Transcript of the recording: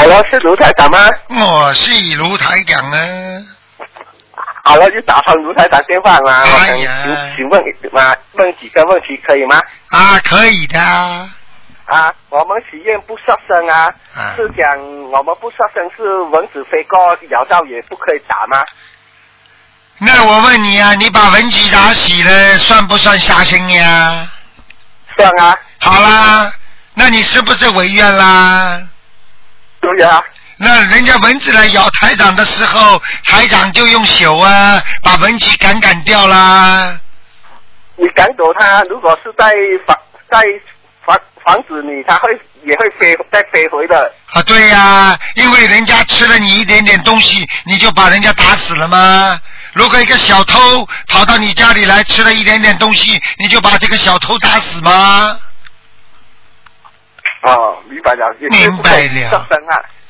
Hello， 是卢台长吗？ 我是卢台长啊。 好了，就打通卢台长电话嘛。 哎呀， 我想请问嘛，问几个问题可以吗？ 啊，可以的。 啊，我们许愿不杀生啊，是讲我们不杀生是蚊子飞过咬到也不可以打吗？ 那我问你啊，你把蚊子打死了，算不算杀生呀？ 算啊。 好啦，那你是不是违愿啦？ 对啊。 那人家蚊子来咬台长的时候，台长就用手啊把蚊子赶掉啦。 你赶走它，如果是在防止你，它也会再飞回的。 啊，对呀，因为人家吃了你一点点东西，你就把人家打死了吗？如果一个小偷跑到你家里来吃了一点点东西，你就把这个小偷打死吗？ 哦，明白了。 明白了。 杀生啊。